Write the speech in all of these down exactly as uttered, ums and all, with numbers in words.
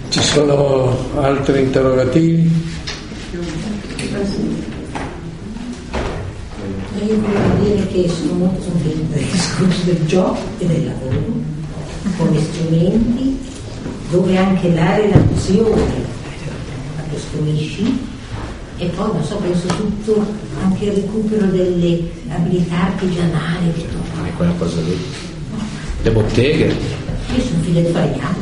Ci sono altri interrogativi? Io voglio dire che sono molto contenta del discorso del gioco e del lavoro, come strumenti, dove anche la relazione la costruisci, e poi non so, penso tutto anche il recupero delle abilità artigianali. È quella cosa lì. Le botteghe. Io sono figlia di Fariano.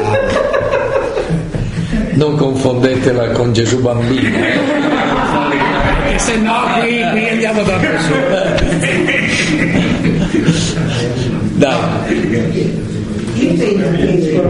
Non confondetela con Gesù bambino. Perché se no qui, qui andiamo da su. Dai. Io penso che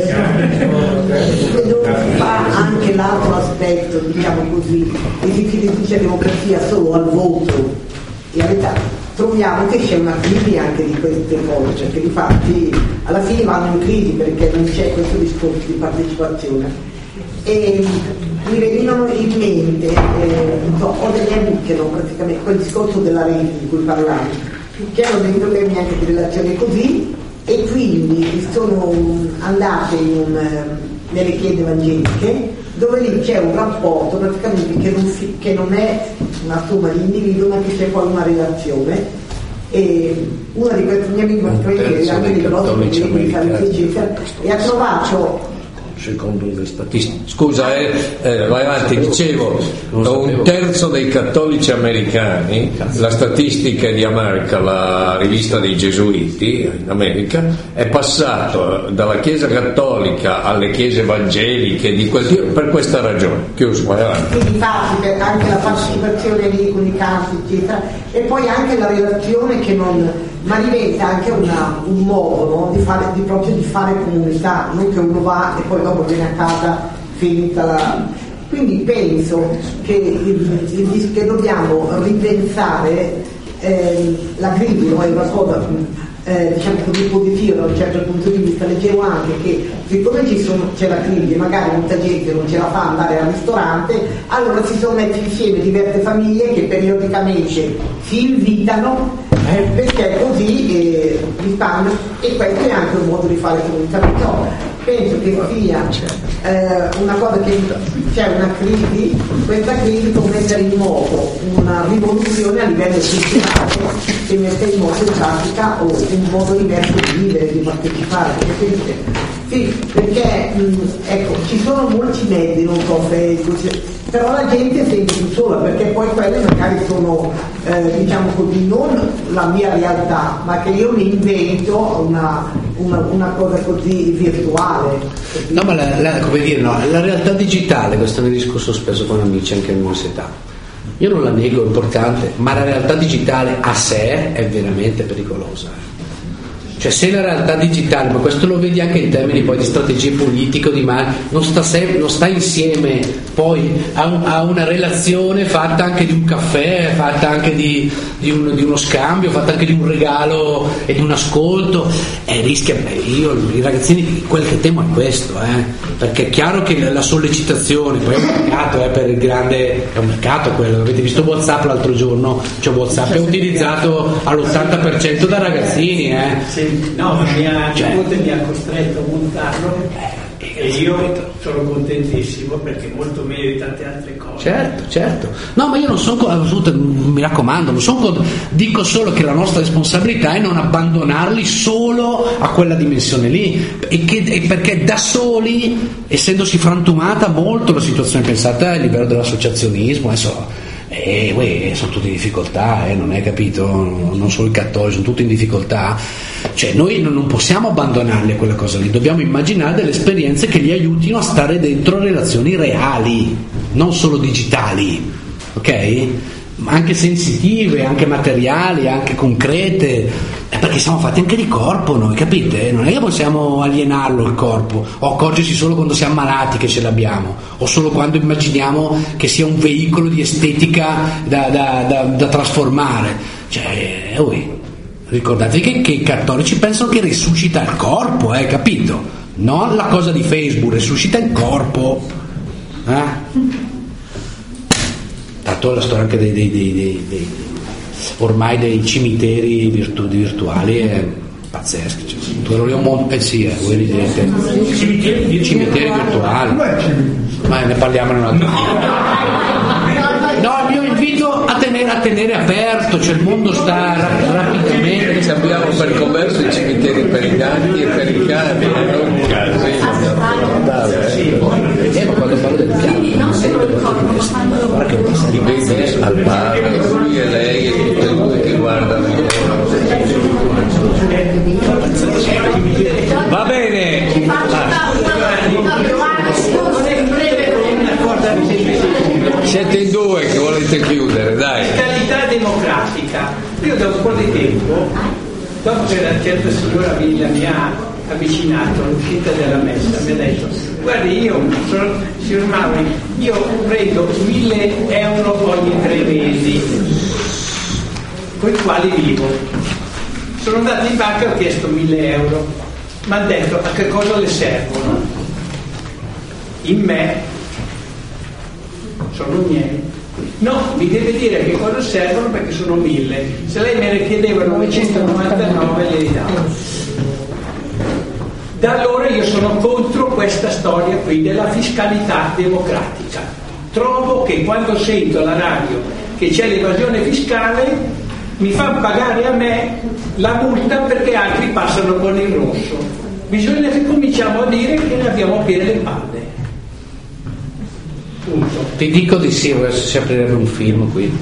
questo fa anche l'altro aspetto, diciamo così, che si fiducia democrazia solo al voto. In realtà troviamo che c'è una crisi anche di queste cose, perché infatti alla fine vanno in crisi perché non c'è questo discorso di partecipazione. E mi venivano in mente, eh, so, ho delle amiche, no, praticamente quel discorso della rete di cui parlavo, che hanno dei problemi anche di relazione così, e quindi sono andate in un, nelle chiese evangeliche, dove lì c'è un rapporto praticamente che non, si, che non è una somma di individui, ma che c'è poi una relazione. E una di queste mie amiche praticamente era anche di Rossi, e ha trovato secondo le statistiche. Scusa, eh, eh, vai avanti, dicevo, un terzo dei cattolici americani, la statistica è di America, la rivista dei Gesuiti in America, è passato dalla Chiesa cattolica alle chiese evangeliche di quel tipo, per questa ragione. Chiuso, vai avanti. Quindi infatti anche la partecipazione lì con i casi, eccetera, e poi anche la relazione che non, ma diventa anche una, un modo, no? di, fare, di proprio di fare comunità, non che uno va e poi dopo viene a casa finita la... Quindi penso che, il, che dobbiamo ripensare eh, la crisi, no? È una cosa eh, diciamo così positiva da un certo punto di vista. Leggevo anche che siccome ci sono, c'è la crisi, magari molta gente non ce la fa andare al ristorante, allora si sono messi insieme diverse famiglie che periodicamente si invitano eh, perché così eh, li fanno, e questo è anche un modo di fare comunità. No, penso che sia eh, una cosa che c'è una crisi, questa crisi può mettere in moto una rivoluzione a livello culturale che mette in moto in pratica o un modo diverso di vivere, di partecipare. Perché, sì, perché mh, ecco, ci sono molti mezzi, non so se, però la gente sente più sola, perché poi quelle magari sono eh, diciamo così non la mia realtà, ma che io mi invento una, una, una cosa così virtuale. No, ma la, la, come dire, no, la realtà digitale, questo ne discusso spesso con amici anche all'università, io non la nego, è importante, ma la realtà digitale a sé è veramente pericolosa. Cioè se la realtà digitale, ma questo lo vedi anche in termini poi di strategie politiche, di mal, non sta, sempre, non sta insieme poi a, un, a una relazione fatta anche di un caffè, fatta anche di, di, un, di uno scambio, fatta anche di un regalo e di un ascolto, e rischia, io i ragazzini, quel che temo è questo, eh, perché è chiaro che la sollecitazione, poi è un mercato, eh, per il grande, è un mercato quello, avete visto WhatsApp l'altro giorno, cioè WhatsApp è utilizzato all'ottanta per cento da ragazzini, eh. Sì. No, mi ha, cioè, mi ha costretto a montarlo e io sono contentissimo perché è molto meglio di tante altre cose. Certo, certo. No, ma io non sono, mi raccomando, non sono, dico solo che la nostra responsabilità è non abbandonarli solo a quella dimensione lì, e che, e perché da soli, essendosi frantumata molto la situazione, pensate a livello dell'associazionismo, adesso e uè, sono tutti in difficoltà, eh, non hai capito? Non solo i cattolici, sono tutti in difficoltà. Cioè noi non possiamo abbandonarli a quella cosa lì, dobbiamo immaginare delle esperienze che li aiutino a stare dentro relazioni reali, non solo digitali, ok? Anche sensitive, anche materiali, anche concrete, perché siamo fatti anche di corpo noi, capite? Non è che possiamo alienarlo il corpo o accorgersi solo quando siamo malati che ce l'abbiamo, o solo quando immaginiamo che sia un veicolo di estetica da, da, da, da trasformare. Cioè, ui, ricordatevi che, che i cattolici pensano che risuscita il corpo, eh, capito? Non la cosa di Facebook, risuscita il corpo, eh? Tanto la storia anche dei, dei, dei, dei, dei ormai dei cimiteri virtu- virtuali è pazzeschi, cioè, quello lì è un mondo, eh sì, è evidente. Cimiteri, cimiteri virtuali, ma ne parliamo in un altro no, il mio invito a tenere, a tenere aperto, cioè il mondo sta rap- rapidamente. Ci abbiamo per converso i cimiteri per i gatti e per i cani, non i casi. Eh, ma quando parlo del piano, guarda che Li vedi al bar, lui e lei e tutte e due che guardano. Va bene. Siete in due che volete chiudere, dai. Fiscalità democratica. Io da un po' di tempo, dopo che una certa signora Villa mi ha avvicinato all'uscita della messa, mi ha detto: guardi, io sono, signor Mauri, io prendo mille euro ogni tre mesi, con i quali vivo. Sono andato in banca e ho chiesto mille euro, mi hanno detto: a che cosa le servono? In me sono miei. No, mi deve dire che cosa servono perché sono mille. Se lei me ne chiedeva novecentonovantanove le davo. Da allora io sono contro questa storia qui della fiscalità democratica. Trovo che quando sento alla radio che c'è l'evasione fiscale mi fa pagare a me la multa perché altri passano con il rosso. Bisogna che cominciamo a dire che ne abbiamo piene le palle. Punto. Ti dico di sì, adesso si aprirebbe un film qui.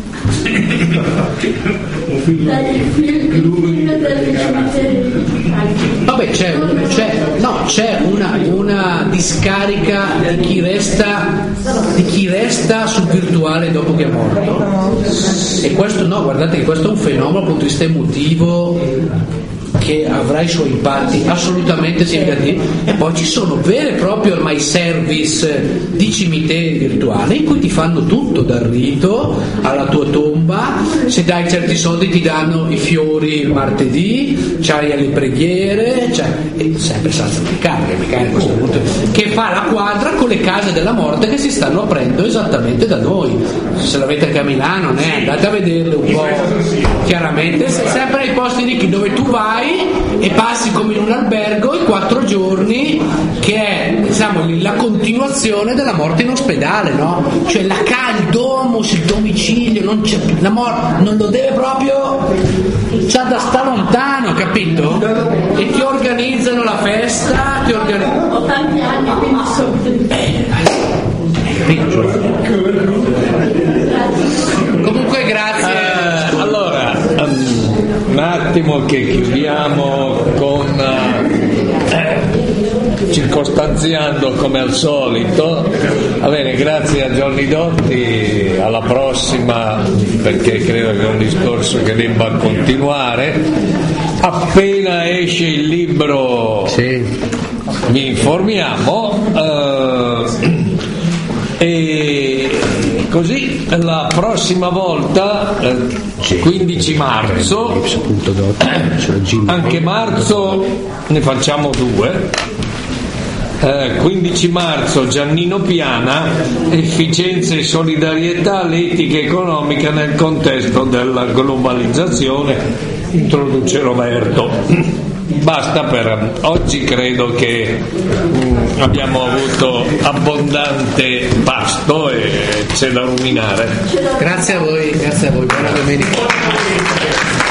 Vabbè, c'è, c'è, no, c'è una, una discarica di chi resta di chi resta sul virtuale dopo che è morto. E questo no, guardate che questo è un fenomeno dal punto di vista emotivo che avrà i suoi impatti assolutamente significativi. E poi ci sono veri e propri ormai service di cimiteri virtuali in cui ti fanno tutto, dal rito alla tua tomba, se dai certi soldi ti danno i fiori il martedì, c'hai le preghiere, c'hai, e sempre salsa meccanica, meccanica a questo punto, che fa la quadra con le case della morte che si stanno aprendo esattamente da noi. Se l'avete anche a Milano, né? Andate a vederle un po'. Chiaramente sempre nei posti ricchi dove tu vai e passi come in un albergo i quattro giorni, che è, diciamo, la continuazione della morte in ospedale, no? Cioè la ca- il domus, il domicilio, non c'è, la morte non lo deve proprio, c'ha da sta lontano, capito? E ti organizzano la festa, ti organizzano. Ho tanti anni, quindi sono Eh, comunque grazie. Eh, allora, um, un attimo che chiudiamo con eh, circostanziando come al solito. Va bene, grazie a Johnny Dotti, alla prossima, perché credo che è un discorso che debba continuare. Appena esce il libro Sì. vi informiamo. Eh, E così la prossima volta, eh, quindici marzo, anche marzo ne facciamo due, eh, quindici marzo Giannino Piana, efficienza e solidarietà, l'etica economica nel contesto della globalizzazione, introduce Roberto. Basta per oggi, credo che mh, abbiamo avuto abbondante pasto e c'è da ruminare. Grazie a voi, grazie a voi, buona domenica.